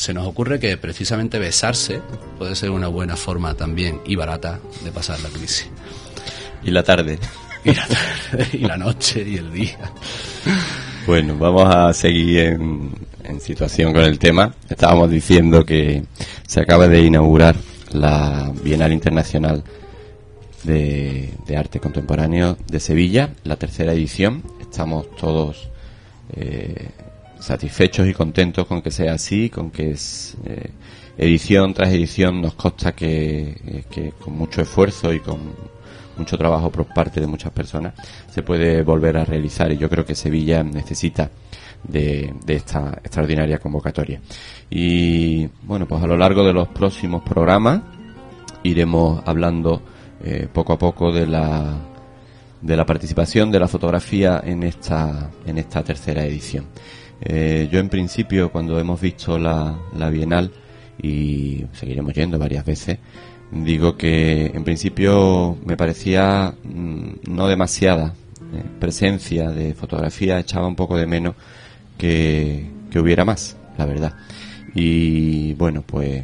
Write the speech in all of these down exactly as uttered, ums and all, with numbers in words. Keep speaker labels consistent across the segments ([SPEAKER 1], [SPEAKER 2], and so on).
[SPEAKER 1] se nos ocurre que precisamente besarse puede ser una buena forma también y barata de pasar la crisis.
[SPEAKER 2] Y la tarde.
[SPEAKER 1] Y la tarde, y la noche, y el día.
[SPEAKER 2] Bueno, vamos a seguir en, en situación con el tema. Estábamos diciendo que se acaba de inaugurar la Bienal Internacional de, de Arte Contemporáneo de Sevilla, la tercera edición. Estamos todos eh, satisfechos y contentos con que sea así, con que es eh, edición tras edición. Nos consta que, eh, que con mucho esfuerzo y con mucho trabajo por parte de muchas personas se puede volver a realizar, y yo creo que Sevilla necesita de, de esta extraordinaria convocatoria. Y bueno, pues a lo largo de los próximos programas iremos hablando eh, poco a poco de la de la participación de la fotografía en esta en esta tercera edición. Eh, yo en principio, cuando hemos visto la, la Bienal, y seguiremos yendo varias veces, digo que en principio me parecía mmm, no demasiada eh, presencia de fotografía, echaba un poco de menos que, que hubiera más, la verdad. Y bueno, pues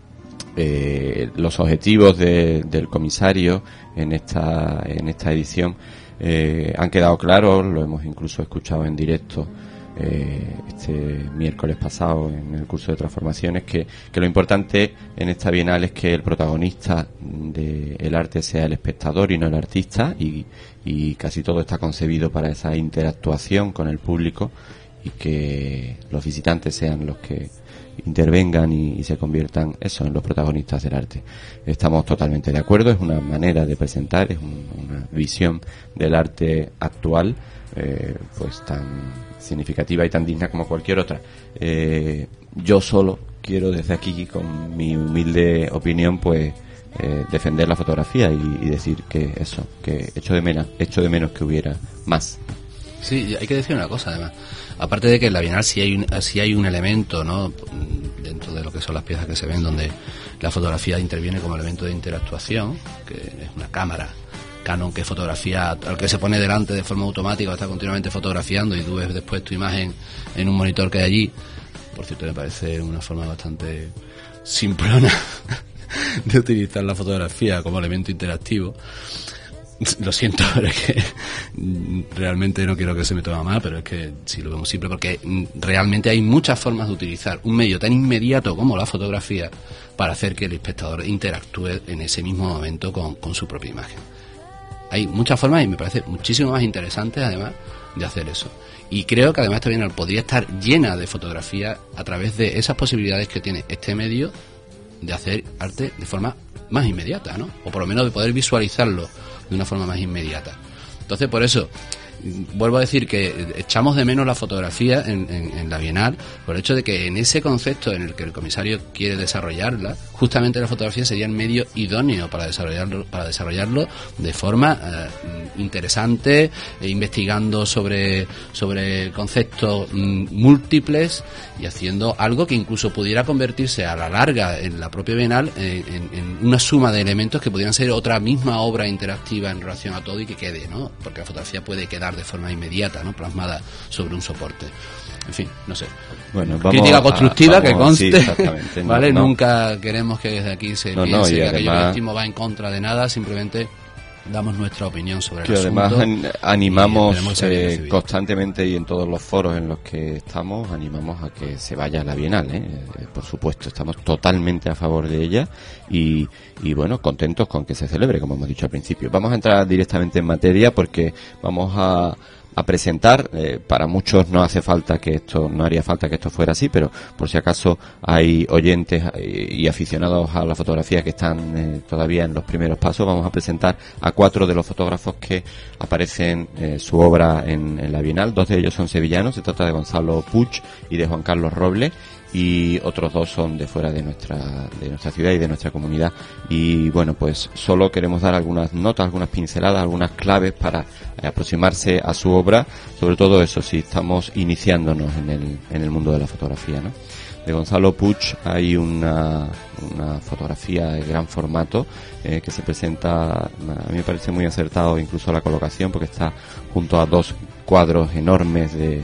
[SPEAKER 2] eh, los objetivos de, del comisario en esta en esta edición eh, han quedado claros, lo hemos incluso escuchado en directo Eh, este miércoles pasado en el curso de transformaciones, que, que lo importante en esta Bienal es que el protagonista del arte sea el espectador y no el artista, y, y casi todo está concebido para esa interactuación con el público, y que los visitantes sean los que intervengan y, y se conviertan eso en los protagonistas del arte. Estamos totalmente de acuerdo, es una manera de presentar, es un, una visión del arte actual eh, pues tan significativa y tan digna como cualquier otra. Eh, yo solo quiero desde aquí, con mi humilde opinión, pues eh, defender la fotografía y, y decir que eso, que echo de menos, echo de menos que hubiera más.
[SPEAKER 1] Sí, hay que decir una cosa además. Aparte de que en la Bienal sí hay un, sí hay un elemento, ¿no?, dentro de lo que son las piezas que se ven, donde la fotografía interviene como elemento de interactuación, que es una cámara Canon que fotografía, al que se pone delante de forma automática, está continuamente fotografiando, y tú ves después tu imagen en un monitor que hay allí. Por cierto, me parece una forma bastante simplona de utilizar la fotografía como elemento interactivo. Lo siento, pero es que realmente no quiero que se me tome mal, pero es que sí lo vemos simple, porque realmente hay muchas formas de utilizar un medio tan inmediato como la fotografía para hacer que el espectador interactúe en ese mismo momento con, con su propia imagen. Hay muchas formas, y me parece muchísimo más interesante además de hacer eso. Y creo que además esta Bienal podría estar llena de fotografía a través de esas posibilidades que tiene este medio de hacer arte de forma más inmediata, ¿no? O por lo menos de poder visualizarlo de una forma más inmediata. Entonces, por eso vuelvo a decir que echamos de menos la fotografía en, en, en la Bienal, por el hecho de que en ese concepto en el que el comisario quiere desarrollarla, justamente la fotografía sería el medio idóneo para desarrollarlo, para desarrollarlo de forma eh, interesante, eh, investigando sobre, sobre conceptos mm, múltiples, y haciendo algo que incluso pudiera convertirse a la larga en la propia Bienal en, en, en una suma de elementos que pudieran ser otra misma obra interactiva en relación a todo, y que quede, ¿no? Porque la fotografía puede quedar de forma inmediata, ¿no?, plasmada sobre un soporte. En fin, no sé.
[SPEAKER 2] Bueno, vamos
[SPEAKER 1] crítica constructiva, a, vamos, que conste,
[SPEAKER 2] sí, no,
[SPEAKER 1] ¿vale?
[SPEAKER 2] No.
[SPEAKER 1] Nunca queremos que desde aquí se
[SPEAKER 2] no,
[SPEAKER 1] piense
[SPEAKER 2] no,
[SPEAKER 1] que
[SPEAKER 2] además,
[SPEAKER 1] aquello que decimos va en contra de nada, simplemente damos nuestra opinión sobre
[SPEAKER 2] que
[SPEAKER 1] el asunto.
[SPEAKER 2] Además animamos
[SPEAKER 1] eh,
[SPEAKER 2] constantemente, y en todos los foros en los que estamos, animamos a que se vaya a la Bienal, ¿eh? Por supuesto, estamos totalmente a favor de ella, y, y bueno, contentos con que se celebre, como hemos dicho al principio. Vamos a entrar directamente en materia, porque vamos a a presentar, eh, para muchos no hace falta que esto, no haría falta que esto fuera así, pero por si acaso hay oyentes y aficionados a la fotografía que están eh, todavía en los primeros pasos, vamos a presentar a cuatro de los fotógrafos que aparecen eh, su obra en, en la Bienal. Dos de ellos son sevillanos, se trata de Gonzalo Puig y de Juan Carlos Robles, y otros dos son de fuera de nuestra de nuestra ciudad y de nuestra comunidad. Y bueno, pues solo queremos dar algunas notas, algunas pinceladas, algunas claves para aproximarse a su obra, sobre todo eso, si estamos iniciándonos en el en el mundo de la fotografía, ¿no? De Gonzalo Puig hay una, una fotografía de gran formato eh, que se presenta, a mí me parece muy acertado incluso la colocación, porque está junto a dos cuadros enormes de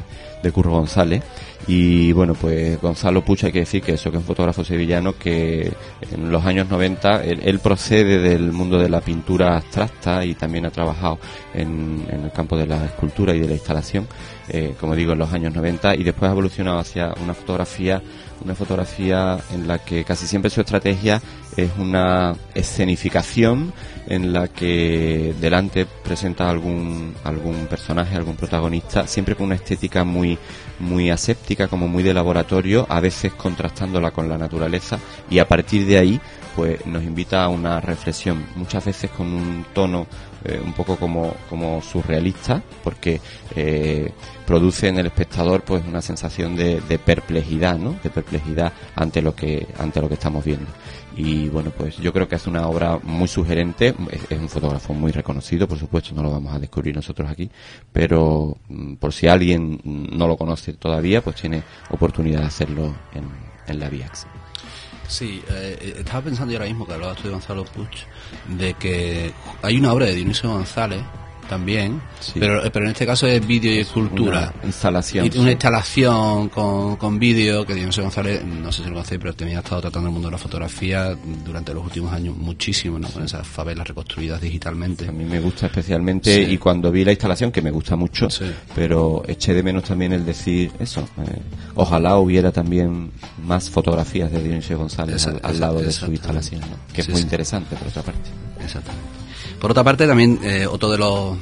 [SPEAKER 2] de Curro González. Y bueno, pues Gonzalo Puig, hay que decir que eso, que es un fotógrafo sevillano que en los años noventa, él, él procede del mundo de la pintura abstracta y también ha trabajado en, en el campo de la escultura y de la instalación, eh, como digo, en los años noventa, y después ha evolucionado hacia una fotografía, una fotografía en la que casi siempre su estrategia es una escenificación en la que delante presenta algún algún personaje, algún protagonista, siempre con una estética muy muy aséptica, como muy de laboratorio, a veces contrastándola con la naturaleza, y a partir de ahí pues nos invita a una reflexión, muchas veces con un tono eh, un poco como, como surrealista, porque eh, produce en el espectador pues una sensación de, de perplejidad, ¿no? De perplejidad ante lo que ante lo que estamos viendo. Y bueno, pues yo creo que es una obra muy sugerente, es, es un fotógrafo muy reconocido, por supuesto, no lo vamos a descubrir nosotros aquí, pero mm, por si alguien no lo conoce todavía, pues tiene oportunidad de hacerlo en, en la Viax.
[SPEAKER 1] Sí, eh, estaba pensando yo ahora mismo, que hablabas tú de Gonzalo Puig, de que hay una obra de Dionisio González también, sí. pero pero en este caso es vídeo y escultura.
[SPEAKER 2] Una instalación.
[SPEAKER 1] Y una sí. instalación con, con vídeo, que Dionisio González, no sé si lo conocéis, pero también ha estado tratando el mundo de la fotografía durante los últimos años muchísimo, ¿no? Con esas favelas reconstruidas digitalmente.
[SPEAKER 2] A mí me gusta especialmente, sí. y cuando vi la instalación, que me gusta mucho, sí. pero eché de menos también el decir eso. Eh, ojalá hubiera también más fotografías de Dionisio González esa, al, al lado de su instalación, ¿no? Que sí, es muy sí. interesante, por otra parte.
[SPEAKER 1] Exactamente. Por otra parte, también eh, otro de los...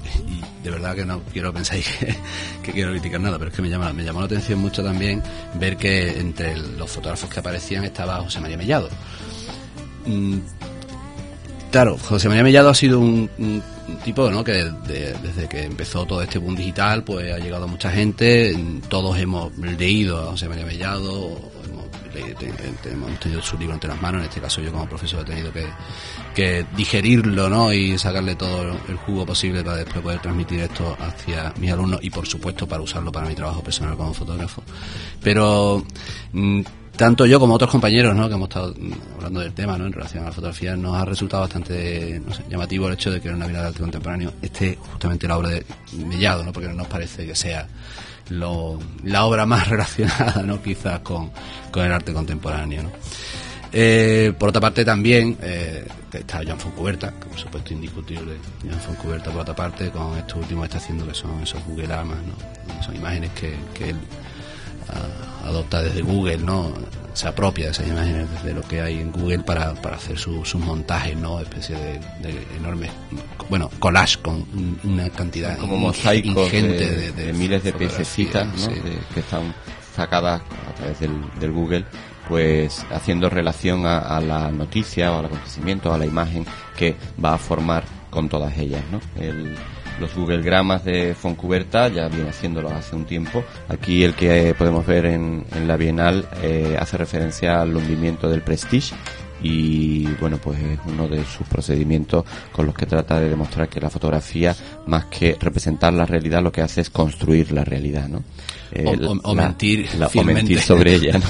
[SPEAKER 1] Y de verdad que no quiero pensar que, que quiero criticar nada, pero es que me llama, me llamó la atención mucho también ver que entre los fotógrafos que aparecían estaba José María Mellado. Mm, claro, José María Mellado ha sido un, un tipo, ¿no?, que de, desde que empezó todo este boom digital, pues ha llegado a mucha gente. Todos hemos leído a José María Mellado, hemos tenido su libro entre las manos. En este caso yo como profesor he tenido que, que digerirlo, ¿no?, y sacarle todo el jugo posible para después poder transmitir esto hacia mis alumnos y por supuesto para usarlo para mi trabajo personal como fotógrafo. Pero mmm, tanto yo como otros compañeros, ¿no?, que hemos estado hablando del tema, ¿no?, en relación a la fotografía, nos ha resultado bastante, no sé, llamativo el hecho de que en una mirada de arte contemporáneo esté justamente la obra de Mellado, ¿no?, porque no nos parece que sea Lo, la obra más relacionada, ¿no?, quizás con, con el arte contemporáneo, ¿no? Eh, por otra parte también eh, está Joan Fontcuberta, que por supuesto indiscutible. Joan Fontcuberta, por otra parte, con estos últimos que está haciendo, que son esos Google Armas, ¿no?, son imágenes que, que él uh, adopta desde Google, ¿no?, se apropia de esas imágenes desde lo que hay en Google para, para hacer su, sus montajes, ¿no?, especie de, de enormes, bueno, collage con una cantidad
[SPEAKER 2] como mosaicos
[SPEAKER 1] ingente
[SPEAKER 2] de,
[SPEAKER 1] de, de,
[SPEAKER 2] de miles de piececitas, ¿no?,
[SPEAKER 1] sí.
[SPEAKER 2] de, que están sacadas a través del, del Google, pues haciendo relación a, a la noticia o al acontecimiento, a la imagen que va a formar con todas ellas, ¿no? El, los Google Gramas de Fontcuberta ya viene haciéndolo hace un tiempo. Aquí el que eh, podemos ver en, en la Bienal eh, hace referencia al hundimiento del Prestige, y bueno, pues es uno de sus procedimientos con los que trata de demostrar que la fotografía, más que representar la realidad, lo que hace es construir la realidad, ¿no?
[SPEAKER 1] Eh, o, o, o la, mentir
[SPEAKER 2] la, o mentir sobre ella, ¿no?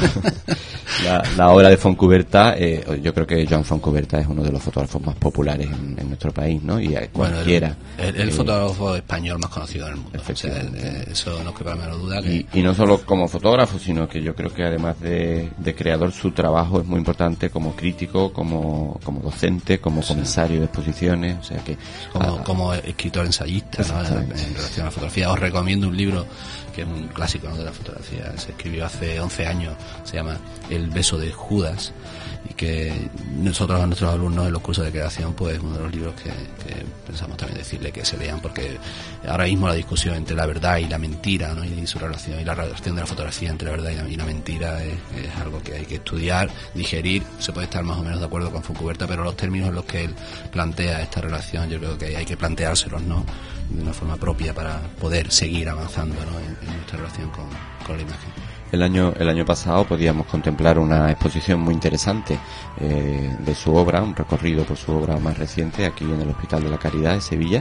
[SPEAKER 2] la, la obra de Fontcuberta, eh, yo creo que Joan Fontcuberta es uno de los fotógrafos más populares en, en nuestro país, ¿no? Y cualquiera.
[SPEAKER 1] Bueno, el, el, el eh, fotógrafo español más conocido en el mundo. O sea, el, el, eso no quepa la menor duda. Que...
[SPEAKER 2] Y, y no solo como fotógrafo, sino que yo creo que además de, de creador, su trabajo es muy importante como crítico, como, como docente, como sí. comisario de exposiciones, o sea que...
[SPEAKER 1] Como, a, como escritor ensayista, ¿no?, en, en relación a la fotografía. Os recomiendo un libro que es un clásico, ¿no?, de la fotografía. Se escribió hace once años, se llama El beso de Judas, y que nosotros a nuestros alumnos en los cursos de creación, pues uno de los libros que, que pensamos también decirle que se lean, porque ahora mismo la discusión entre la verdad y la mentira, ¿no?, y su relación, y la relación de la fotografía entre la verdad y la, y la mentira es, es algo que hay que estudiar, digerir. Se puede estar más o menos de acuerdo con Fontcuberta, pero los términos en los que él plantea esta relación, yo creo que hay que planteárselos, ¿no?, de una forma propia para poder seguir avanzando, ¿no?, en, en nuestra relación con, con la imagen.
[SPEAKER 2] El año el año pasado podíamos contemplar una exposición muy interesante eh, de su obra, un recorrido por su obra más reciente aquí en el Hospital de la Caridad de Sevilla,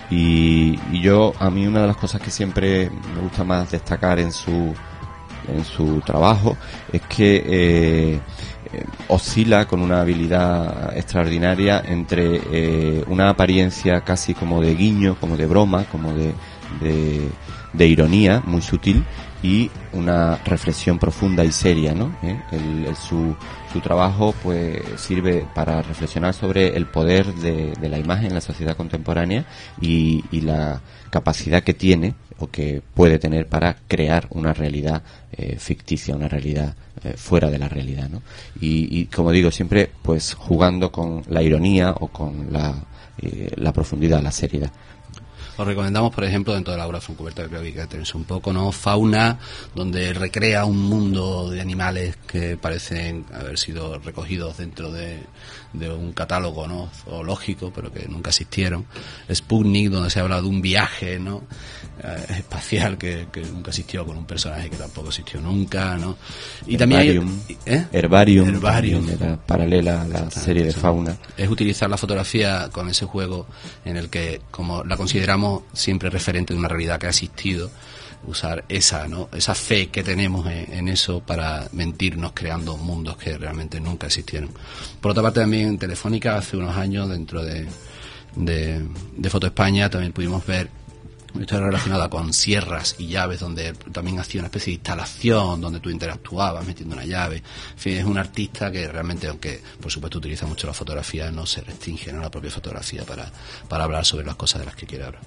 [SPEAKER 2] y, y yo, a mí una de las cosas que siempre me gusta más destacar en su en su trabajo es que eh, eh, oscila con una habilidad extraordinaria entre eh, una apariencia casi como de guiño, como de broma, como de, de de ironía muy sutil y una reflexión profunda y seria, ¿no? ¿Eh? El, el, su, su trabajo pues sirve para reflexionar sobre el poder de, de la imagen en la sociedad contemporánea y, y la capacidad que tiene o que puede tener para crear una realidad eh, ficticia, una realidad eh, fuera de la realidad, ¿no? Y, y como digo, siempre pues jugando con la ironía o con la, eh, la profundidad, la seriedad.
[SPEAKER 1] Os recomendamos, por ejemplo, dentro de la obra Fontcuberta, que creo que tenéis un poco, ¿no? Fauna, donde recrea un mundo de animales que parecen haber sido recogidos dentro de, de un catálogo, ¿no? Zoológico, pero que nunca existieron. Sputnik, donde se habla de un viaje, ¿no? Eh, espacial que, que nunca existió, con un personaje que tampoco existió nunca, ¿no? Y
[SPEAKER 2] Herbarium,
[SPEAKER 1] también hay, ¿eh?
[SPEAKER 2] Herbarium,
[SPEAKER 1] Herbarium.
[SPEAKER 2] Era paralela a la serie de Fauna.
[SPEAKER 1] Es utilizar la fotografía con ese juego en el que, como la consideramos siempre referente de una realidad que ha existido, usar esa, ¿no? Esa fe que tenemos en, en eso para mentirnos creando mundos que realmente nunca existieron. Por otra parte, también en Telefónica, hace unos años, dentro de, de, de Foto España, también pudimos ver una historia relacionada con sierras y llaves, donde también hacía una especie de instalación donde tú interactuabas metiendo una llave. En fin, es un artista que realmente, aunque por supuesto utiliza mucho la fotografía, no se restringe a la propia fotografía para, para hablar sobre las cosas de las que quiere hablar.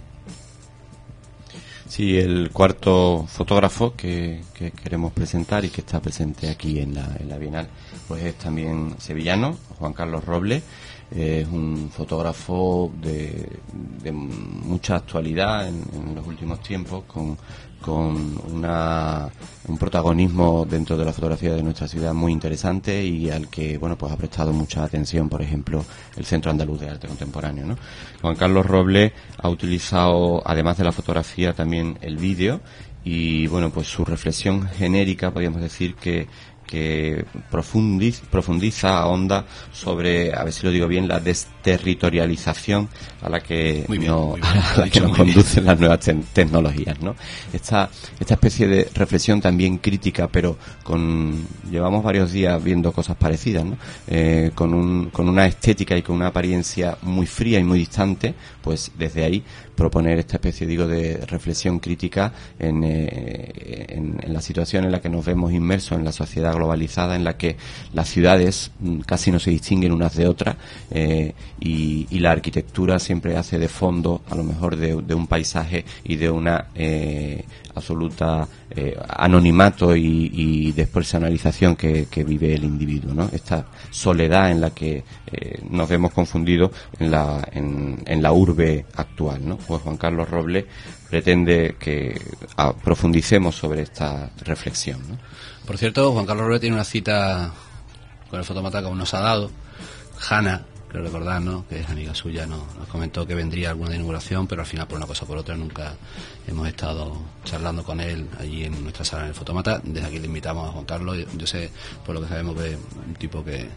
[SPEAKER 2] Sí, el cuarto fotógrafo que, que queremos presentar y que está presente aquí en la, en la Bienal, pues es también sevillano, Juan Carlos Robles. Es un fotógrafo de, de mucha actualidad en, en los últimos tiempos, con, con una, un protagonismo dentro de la fotografía de nuestra ciudad muy interesante y al que, bueno, pues ha prestado mucha atención, por ejemplo, el Centro Andaluz de Arte Contemporáneo, ¿no? Juan Carlos Robles ha utilizado, además de la fotografía, también el vídeo y, bueno, pues su reflexión genérica, podríamos decir que que profundiza, profundiza, ahonda sobre, a ver si lo digo bien, la desterritorialización a la que,
[SPEAKER 1] bien,
[SPEAKER 2] no,
[SPEAKER 1] bien,
[SPEAKER 2] a la que nos conducen las nuevas te tecnologías, ¿no? Esta, esta especie de reflexión también crítica, pero con, llevamos varios días viendo cosas parecidas, ¿no? Eh, con un, con una estética y con una apariencia muy fría y muy distante, pues desde ahí proponer esta especie, digo, de reflexión crítica en, eh, en, en la situación en la que nos vemos inmersos en la sociedad globalizada, en la que las ciudades mm, casi no se distinguen unas de otras eh, y, y la arquitectura siempre hace de fondo, a lo mejor, de, de un paisaje y de una eh, absoluta eh, anonimato y, y despersonalización que, que vive el individuo, ¿no? Esta soledad en la que eh, nos vemos confundidos en la, en, en la urbe actual, ¿no? Pues Juan Carlos Robles pretende que a, profundicemos sobre esta reflexión, ¿no?
[SPEAKER 1] Por cierto, Juan Carlos Robles tiene una cita con el fotómata que aún nos ha dado. Hanna, creo recordar, ¿no?, que es amiga suya, ¿no?, nos comentó que vendría alguna inauguración, pero al final, por una cosa o por otra, nunca hemos estado charlando con él allí en nuestra sala en el fotómata. Desde aquí le invitamos a Juan Carlos. Yo, yo sé, por lo que sabemos, que es un tipo que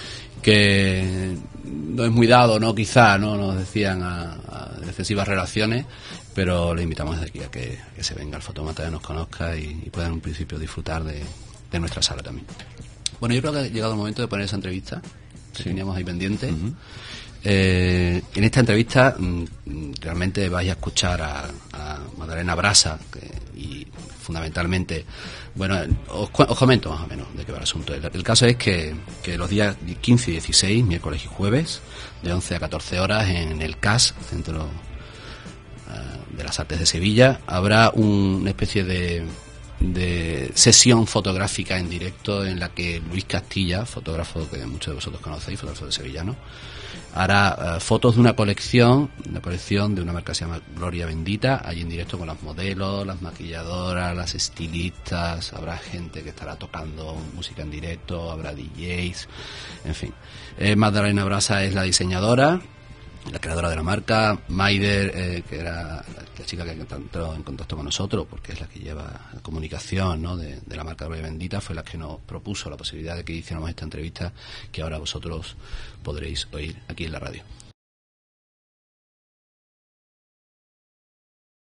[SPEAKER 1] que no es muy dado, ¿no?, quizá, ¿no?, nos decían a, a excesivas relaciones, pero le invitamos desde aquí a que, a que se venga al fotómata, que nos conozca y, y pueda en un principio disfrutar de, de nuestra sala también. Bueno, yo creo que ha llegado el momento de poner esa entrevista que sí teníamos ahí pendiente. Uh-huh. eh, en esta entrevista mm, realmente vais a escuchar a, a Magdalena Brasa, que, y fundamentalmente, bueno, os, os comento más o menos de qué va el asunto. El, el caso es que, que los días quince y dieciséis, miércoles y jueves, de once a catorce horas, en el C A S, Centro uh, de las Artes de Sevilla, habrá un, una especie de de sesión fotográfica en directo en la que Luis Castilla, fotógrafo que muchos de vosotros conocéis, fotógrafo de sevillano, hará uh, fotos de una colección, una colección de una marca que se llama Gloria Bendita, allí en directo con las modelos, las maquilladoras, las estilistas, habrá gente que estará tocando música en directo, habrá D Js, en fin. Eh, Magdalena Brasa es la diseñadora, la creadora de la marca. Maider, eh, que era la chica que entró en contacto con nosotros, porque es la que lleva la comunicación, ¿no?, de, de la marca Gloria Bendita, fue la que nos propuso la posibilidad de que hiciéramos esta entrevista que ahora vosotros podréis oír aquí en la radio.